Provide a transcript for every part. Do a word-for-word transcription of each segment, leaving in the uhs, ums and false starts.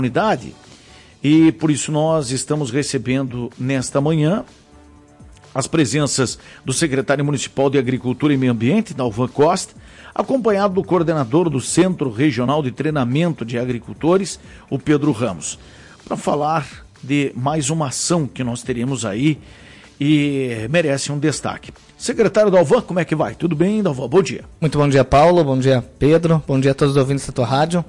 comunidade e por isso nós estamos recebendo nesta manhã as presenças do secretário municipal de Agricultura e Meio Ambiente, Dalvan Costa, acompanhado do coordenador do Centro Regional de Treinamento de Agricultores, o Pedro Ramos, para falar de mais uma ação que nós teremos aí e merece um destaque. Secretário Dalvan, como é que vai? Tudo bem, Dalvan? Bom dia. Muito bom dia, Paulo. Bom dia, Pedro. Bom dia a todos os ouvintes da tua rádio.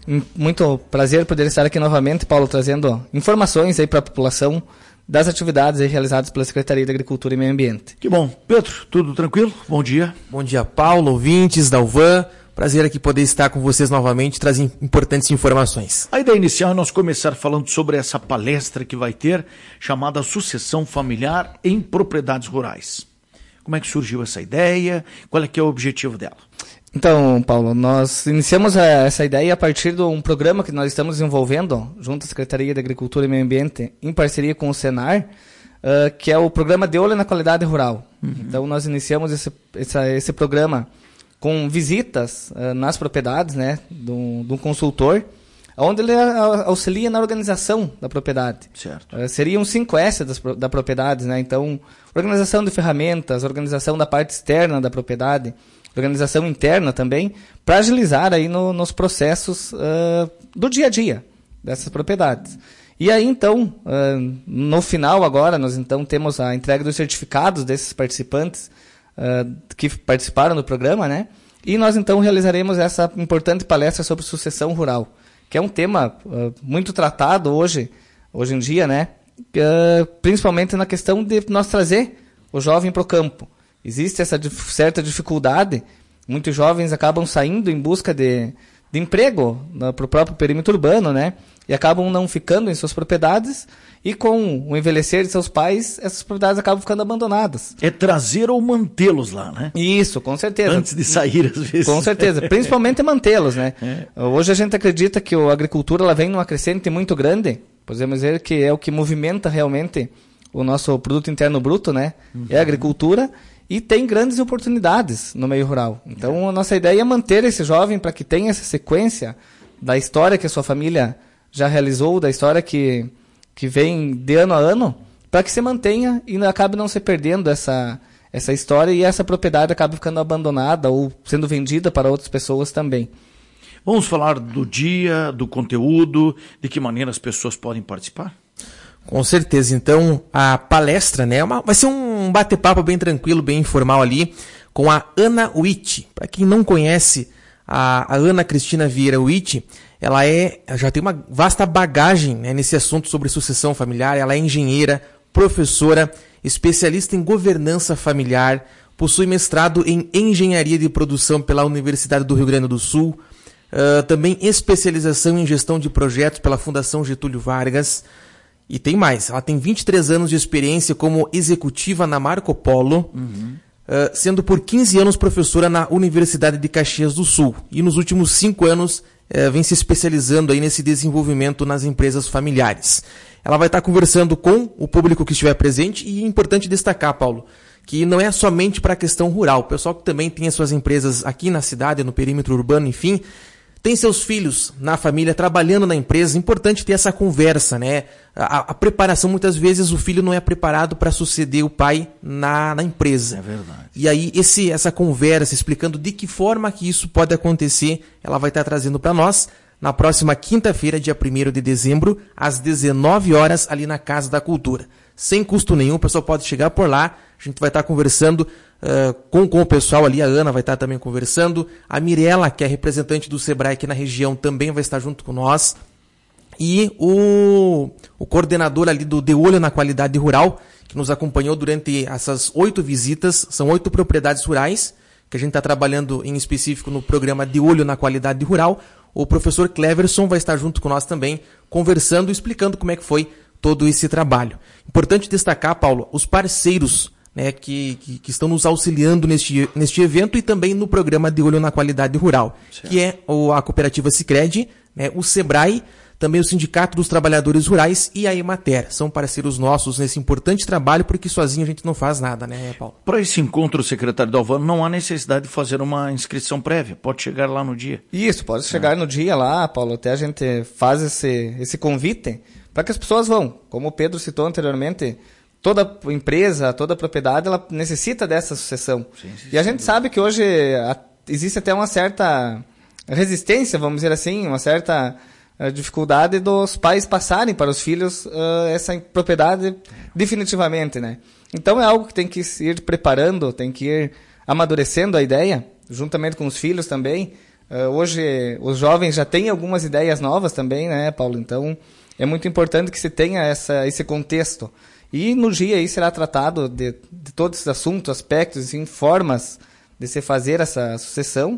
Muito prazer poder estar aqui novamente, Paulo, trazendo informações aí para a população das atividades aí realizadas pela Secretaria de Agricultura e Meio Ambiente. Que bom. Pedro, tudo tranquilo? Bom dia. Bom dia, Paulo, ouvintes, Dalvan. Prazer aqui poder estar com vocês novamente, trazer importantes informações. A ideia inicial é nós começar falando sobre essa palestra que vai ter, chamada Sucessão Familiar em Propriedades Rurais. Como é que surgiu essa ideia? Qual é que é o objetivo dela? Então, Paulo, nós iniciamos a, essa ideia a partir de um programa que nós estamos desenvolvendo junto à Secretaria de Agricultura e Meio Ambiente, em parceria com o Senar, uh, que é o programa De Olho na Qualidade Rural. Uhum. Então, nós iniciamos esse, esse, esse programa com visitas uh, nas propriedades, né, de um, de um consultor, onde ele auxilia na organização da propriedade. Certo. Uh, seriam cinco S das, da propriedades, né? Então, organização de ferramentas, organização da parte externa da propriedade, organização interna também, para agilizar aí no, nos processos uh, do dia a dia dessas propriedades. E aí, então, uh, no final agora, nós então temos a entrega dos certificados desses participantes uh, que participaram do programa, né? E nós então realizaremos essa importante palestra sobre sucessão rural, que é um tema uh, muito tratado hoje, hoje em dia, né? Uh, principalmente na questão de nós trazer o jovem para o campo. Existe essa dif- certa dificuldade, muitos jovens acabam saindo em busca de, de emprego para o próprio perímetro urbano, né? E acabam não ficando em suas propriedades, e com o envelhecer de seus pais, essas propriedades acabam ficando abandonadas. É trazer ou mantê-los lá, né? Isso, com certeza. Antes de sair, às vezes. Com certeza, principalmente mantê-los, né? É. Hoje a gente acredita que a agricultura ela vem numa crescente muito grande, podemos dizer que é o que movimenta realmente o nosso produto interno bruto, né? Uhum. É a agricultura. E tem grandes oportunidades no meio rural. Então, a nossa ideia é manter esse jovem para que tenha essa sequência da história que a sua família já realizou, da história que, que vem de ano a ano, para que se mantenha e acabe não se perdendo essa, essa história e essa propriedade acabe ficando abandonada ou sendo vendida para outras pessoas também. Vamos falar do dia, do conteúdo, de que maneira as pessoas podem participar? Com certeza. Então, a palestra, né, uma, vai ser um bate-papo bem tranquilo, bem informal ali, com a Ana Witt. Para quem não conhece a, a Ana Cristina Vieira Witt, ela é, já tem uma vasta bagagem, né, nesse assunto sobre sucessão familiar. Ela é engenheira, professora, especialista em governança familiar, possui mestrado em engenharia de produção pela Universidade do Rio Grande do Sul, uh, também especialização em gestão de projetos pela Fundação Getúlio Vargas. E tem mais, ela tem vinte e três anos de experiência como executiva na Marco Polo, uhum. uh, sendo por quinze anos professora na Universidade de Caxias do Sul. E nos últimos cinco anos uh, vem se especializando aí nesse desenvolvimento nas empresas familiares. Ela vai estar conversando com o público que estiver presente e é importante destacar, Paulo, que não é somente para a questão rural. O pessoal que também tem as suas empresas aqui na cidade, no perímetro urbano, enfim, tem seus filhos na família, trabalhando na empresa, é importante ter essa conversa, né? A, a preparação, muitas vezes o filho não é preparado para suceder o pai na, na empresa. É verdade. E aí esse, essa conversa, explicando de que forma que isso pode acontecer, ela vai estar trazendo para nós na próxima quinta-feira, dia primeiro de dezembro, às dezenove horas, ali na Casa da Cultura. Sem custo nenhum, o pessoal pode chegar por lá, a gente vai estar conversando Uh, com, com o pessoal ali, a Ana vai estar também conversando, a Mirela, que é representante do Sebrae aqui na região, também vai estar junto com nós, e o, o coordenador ali do De Olho na Qualidade Rural, que nos acompanhou durante essas oito visitas, são oito propriedades rurais, que a gente está trabalhando em específico no programa De Olho na Qualidade Rural. O professor Cleverson vai estar junto com nós também, conversando e explicando como é que foi todo esse trabalho. Importante destacar, Paulo, os parceiros, né, que, que, que estão nos auxiliando neste, neste evento e também no programa De Olho na Qualidade Rural, certo. Que é o, a cooperativa Sicredi, né, o Sebrae, também o Sindicato dos Trabalhadores Rurais e a Emater. São parceiros nossos nesse importante trabalho, porque sozinho a gente não faz nada, né, Paulo? Para esse encontro, secretário Dalvan, não há necessidade de fazer uma inscrição prévia, pode chegar lá no dia. Isso, pode chegar é. no dia lá, Paulo, até a gente faz esse, esse convite para que as pessoas vão. Como o Pedro citou anteriormente, toda empresa, toda propriedade, ela necessita dessa sucessão. Sim, sim, e a gente sim. sabe que hoje a, existe até uma certa resistência, vamos dizer assim, uma certa a dificuldade dos pais passarem para os filhos uh, essa propriedade definitivamente, né? Então é algo que tem que ir preparando, tem que ir amadurecendo a ideia, juntamente com os filhos também. Uh, hoje os jovens já têm algumas ideias novas também, né, Paulo? Então é muito importante que se tenha essa, esse contexto. E no dia aí será tratado de, de todos esses assuntos, aspectos, assim, formas de se fazer essa sucessão.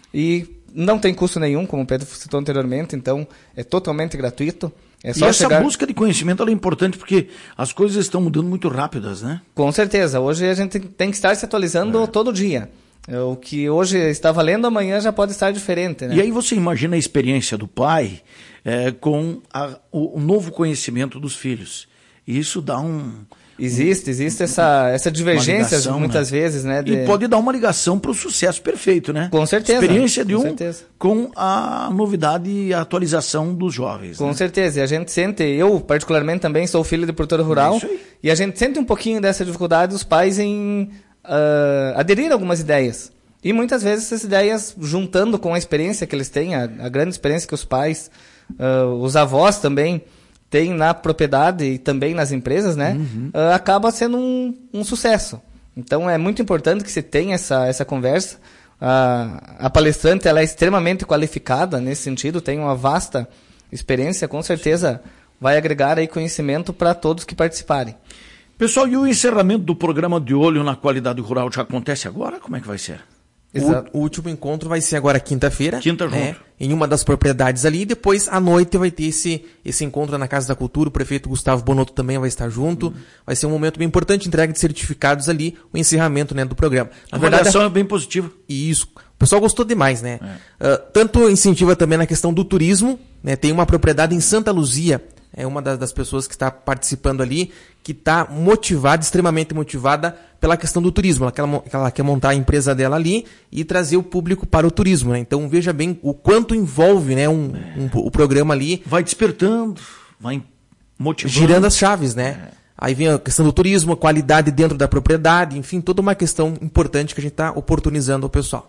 E não tem custo nenhum, como o Pedro citou anteriormente, então é totalmente gratuito. É só e essa chegar... busca de conhecimento ela é importante porque as coisas estão mudando muito rápidas, né? Com certeza. Hoje a gente tem que estar se atualizando é. todo dia. O que hoje está valendo, amanhã já pode estar diferente, né? E aí você imagina a experiência do pai é, com a, o, o novo conhecimento dos filhos. E isso dá um... Existe, existe essa, essa divergência ligação, muitas né? vezes, né? De... E pode dar uma ligação para o sucesso perfeito, né? Com certeza. Experiência de com um certeza. com a novidade e a atualização dos jovens. Com né? certeza. E a gente sente, eu particularmente também sou filho de produtor rural, é e a gente sente um pouquinho dessa dificuldade dos pais em uh, aderir a algumas ideias. E muitas vezes essas ideias, juntando com a experiência que eles têm, a, a grande experiência que os pais, uh, os avós também tem na propriedade e também nas empresas, né? Uhum. Uh, acaba sendo um, um sucesso. Então é muito importante que se tenha essa, essa conversa. Uh, a palestrante ela é extremamente qualificada nesse sentido, tem uma vasta experiência, com certeza vai agregar aí conhecimento para todos que participarem. Pessoal, e o encerramento do programa De Olho na Qualidade Rural já acontece agora? Como é que vai ser? O, o último encontro vai ser agora quinta-feira. Quinta né, junto. Em uma das propriedades ali. E depois, à noite, vai ter esse, esse encontro na Casa da Cultura. O prefeito Gustavo Bonotto também vai estar junto. Uhum. Vai ser um momento bem importante, entrega de certificados ali, o encerramento, né, do programa. Na a verdade, avaliação é bem positiva. Isso. O pessoal gostou demais, né? É. Uh, tanto incentiva também na questão do turismo, né? Tem uma propriedade em Santa Luzia, é uma das pessoas que está participando ali, que está motivada, extremamente motivada pela questão do turismo. Ela quer, ela quer montar a empresa dela ali e trazer o público para o turismo, né? Então veja bem o quanto envolve, né, um, um, o programa ali. Vai despertando, vai motivando. Girando as chaves, né? É. Aí vem a questão do turismo, a qualidade dentro da propriedade, enfim, toda uma questão importante que a gente está oportunizando ao pessoal.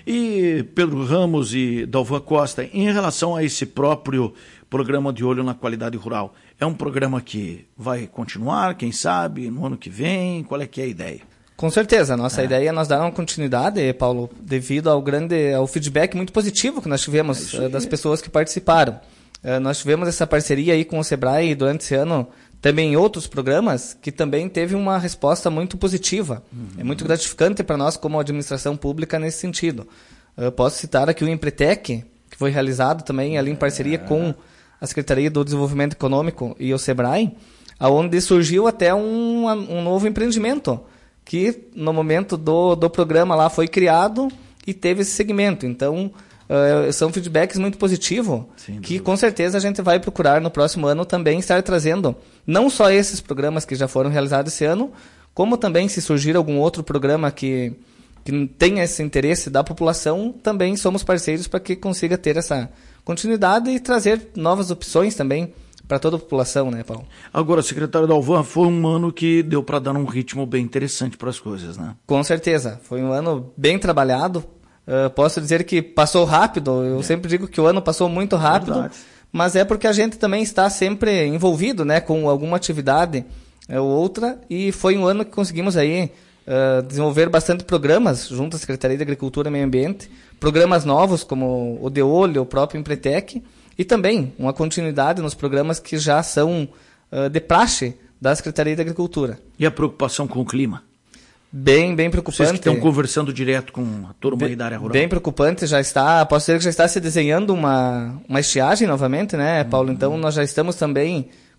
E Pedro Ramos e Dalvan Costa, em relação a esse próprio programa De Olho na Qualidade Rural, é um programa que vai continuar, quem sabe, no ano que vem? Qual é que é a ideia? Com certeza, a nossa é. ideia é nós dar uma continuidade, Paulo, devido ao grande ao feedback muito positivo que nós tivemos é uh, das pessoas que participaram. Uh, nós tivemos essa parceria aí com o Sebrae durante esse ano, também em outros programas, que também teve uma resposta muito positiva. Uhum. É muito gratificante para nós como administração pública nesse sentido. Eu posso citar aqui o Empretec, que foi realizado também ali em parceria é. com a Secretaria do Desenvolvimento Econômico e o Sebrae, onde surgiu até um, um novo empreendimento, que no momento do, do programa lá foi criado e teve esse segmento. Então, uh, são feedbacks muito positivos, Sim, que com certeza a gente vai procurar no próximo ano também estar trazendo não só esses programas que já foram realizados esse ano, como também se surgir algum outro programa que, que tenha esse interesse da população, também somos parceiros para que consiga ter essa continuidade e trazer novas opções também para toda a população, né, Paulo? Agora, secretário Dalvan, foi um ano que deu para dar um ritmo bem interessante para as coisas, né? Com certeza, foi um ano bem trabalhado. Uh, posso dizer que passou rápido, eu é. sempre digo que o ano passou muito rápido, Verdade. mas é porque a gente também está sempre envolvido, né, com alguma atividade uh, ou outra, e foi um ano que conseguimos aí uh, desenvolver bastante programas junto à Secretaria de Agricultura e Meio Ambiente, programas novos como o De Olho, o próprio Empretec, e também uma continuidade nos programas que já são uh, de praxe da Secretaria de Agricultura. E a preocupação com o clima? Bem, bem preocupante. Vocês que estão conversando direto com a turma aí da área rural. Bem preocupante, já está, posso dizer que já está se desenhando uma, uma estiagem novamente, né, Paulo? Uhum. Então nós já estamos também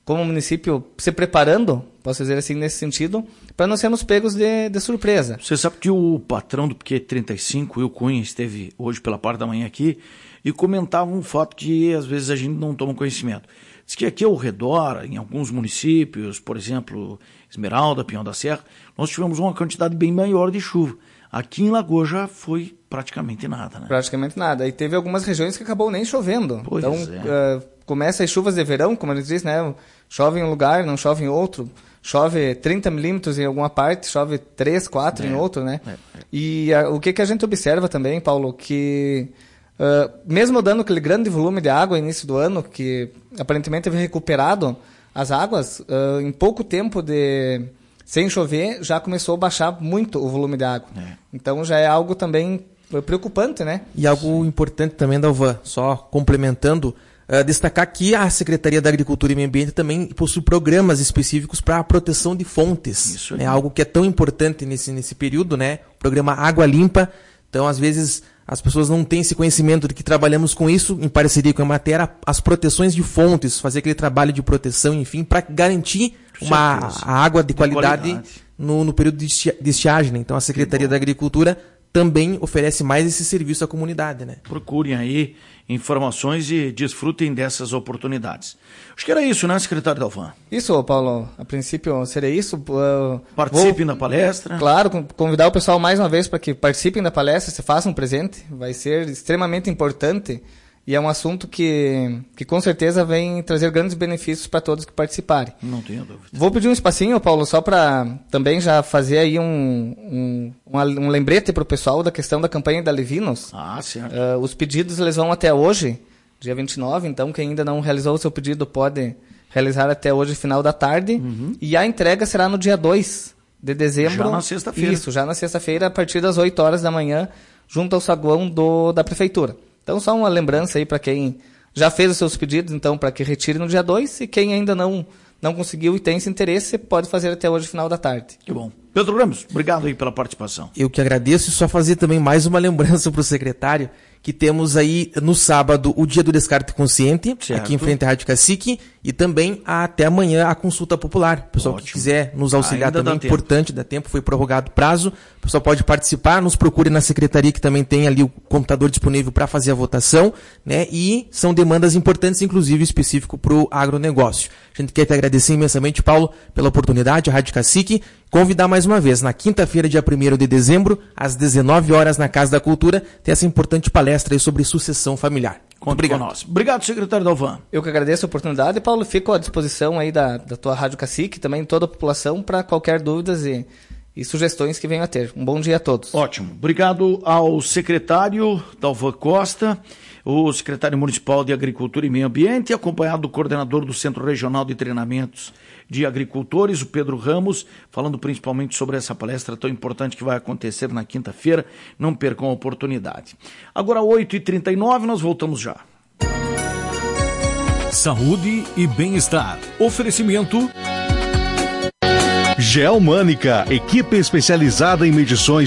como município se preparando, posso dizer assim, nesse sentido, para não sermos pegos de, de surpresa. Você sabe que o patrão do Piquet trinta e cinco, Will Cunha, esteve hoje pela parte da manhã aqui e comentava um fato que às vezes a gente não toma conhecimento. Diz que aqui ao redor, em alguns municípios, por exemplo, Esmeralda, Pinhal da Serra, nós tivemos uma quantidade bem maior de chuva. Aqui em Lagoa já foi praticamente nada, né? Praticamente nada. E teve algumas regiões que acabou nem chovendo. Pois então, é. uh, começa as chuvas de verão, como eles dizem, né? Chove em um lugar, não chove em outro. Chove trinta milímetros em alguma parte, chove três, quatro é. em outro, né? É. É. E uh, o que, que a gente observa também, Paulo, que uh, mesmo dando aquele grande volume de água no início do ano, que aparentemente teve recuperado as águas, uh, em pouco tempo de... sem chover, já começou a baixar muito o volume de água. É. Então já é algo também preocupante, né? E algo importante também, Dalvan, só complementando, uh, destacar que a Secretaria da Agricultura e Meio Ambiente também possui programas específicos para a proteção de fontes. Isso é algo que é tão importante nesse, nesse período, né? O programa Água Limpa. Então, às vezes, as pessoas não têm esse conhecimento de que trabalhamos com isso, em parceria com a Emater, as proteções de fontes, fazer aquele trabalho de proteção, enfim, para garantir uma, a água de, de qualidade, qualidade. No, no período de estiagem. Né? Então, a Secretaria da Agricultura também oferece mais esse serviço à comunidade. Né? Procurem aí informações e desfrutem dessas oportunidades. Acho que era isso, né, secretário Dalvan? Isso, Paulo. A princípio seria isso. Uh, participem vou, da palestra. Claro, convidar o pessoal mais uma vez para que participem da palestra, se façam presente. Vai ser extremamente importante e é um assunto que, que com certeza vem trazer grandes benefícios para todos que participarem. Não tenho dúvida. Vou pedir um espacinho, Paulo, só para também já fazer aí um, um, um, um lembrete para o pessoal da questão da campanha da Levinos. Ah, certo. Uh, os pedidos eles vão até hoje, dia vinte e nove, então quem ainda não realizou o seu pedido pode realizar até hoje, final da tarde. Uhum. E a entrega será no dia dois de dezembro. Já na sexta-feira. Isso, já na sexta-feira, a partir das oito horas da manhã, junto ao saguão do, da prefeitura. Então, só uma lembrança aí para quem já fez os seus pedidos, então, para que retire no dia dois, e quem ainda não, não conseguiu e tem esse interesse, pode fazer até hoje, final da tarde. Que bom. Pedro Ramos, obrigado aí pela participação. Eu que agradeço e só fazer também mais uma lembrança para o secretário, que temos aí no sábado o dia do descarte consciente, certo, aqui em frente à Rádio Cacique, e também até amanhã a consulta popular. O pessoal Ótimo. que quiser nos auxiliar Ainda também, dá importante, tempo. dá tempo, foi prorrogado o prazo. O pessoal pode participar, nos procure na secretaria que também tem ali o computador disponível para fazer a votação, né? E são demandas importantes, inclusive específico para o agronegócio. A gente quer te agradecer imensamente, Paulo, pela oportunidade, a Rádio Cacique. Convidar mais uma vez, na quinta-feira, dia primeiro de dezembro, às dezenove horas, na Casa da Cultura, ter essa importante palestra aí sobre sucessão familiar. Conta Obrigado. Conosco. Obrigado, secretário Dalvan. Eu que agradeço a oportunidade, Paulo. Fico à disposição aí da, da tua Rádio Cacique, também toda a população, para qualquer dúvidas e, e sugestões que venham a ter. Um bom dia a todos. Ótimo. Obrigado ao secretário Dalvan Costa, o secretário municipal de Agricultura e Meio Ambiente, acompanhado do coordenador do Centro Regional de Treinamentos de Agricultores, o Pedro Ramos, falando principalmente sobre essa palestra tão importante que vai acontecer na quinta-feira. Não percam a oportunidade. Agora, oito e trinta e nove, nós voltamos já. Saúde e bem-estar. Oferecimento Geomânica, equipe especializada em medições